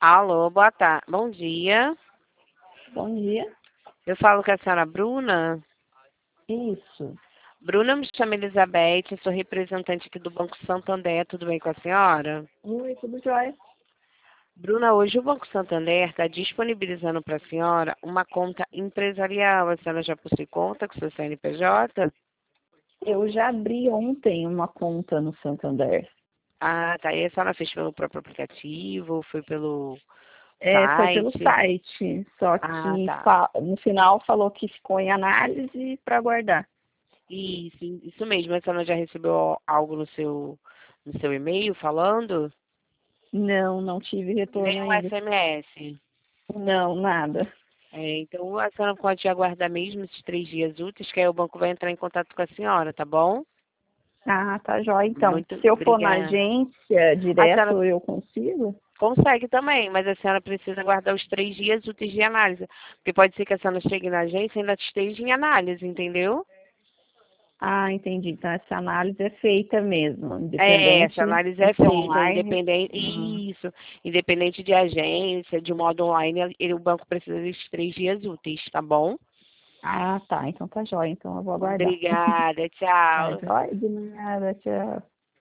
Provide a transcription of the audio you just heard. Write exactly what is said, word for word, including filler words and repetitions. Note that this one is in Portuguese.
Alô, boa tarde. Bom dia. Bom dia. Eu falo com a senhora Bruna. Isso. Bruna, me chama Elizabeth, eu sou representante aqui do Banco Santander. Tudo bem com a senhora? Oi, tudo jóia? Bruna, hoje o Banco Santander está disponibilizando para a senhora uma conta empresarial. A senhora já possui conta com seu C N P J? Eu já abri ontem uma conta no Santander. Ah, tá. E a senhora fez pelo próprio aplicativo, foi pelo É, foi pelo site? site, só Ah, que tá. fa- no final falou que ficou em análise para guardar. Isso, isso mesmo. A senhora já recebeu algo no seu, no seu e-mail falando? Não, não tive retorno Nem um ainda. S M S. Não, nada. É, então a senhora pode aguardar mesmo esses três dias úteis, que aí o banco vai entrar em contato com a senhora, tá bom? Ah, tá jóia. Então, Muito se eu for na obrigada. agência A senhora direto, eu consigo? consegue também, mas a senhora precisa aguardar os três dias úteis de análise. Porque pode ser que a senhora chegue na agência e ainda esteja em análise, entendeu? Ah, entendi. Então, essa análise é feita mesmo, É, essa independente análise é de ser feita, online. independente, Hum. isso, independente de agência, de modo online, ele- o banco precisa desses três dias úteis, tá bom? Ah, tá. Então tá jóia. Então eu vou aguardar. Obrigada, Tá tchau. jóia? De nada, tchau.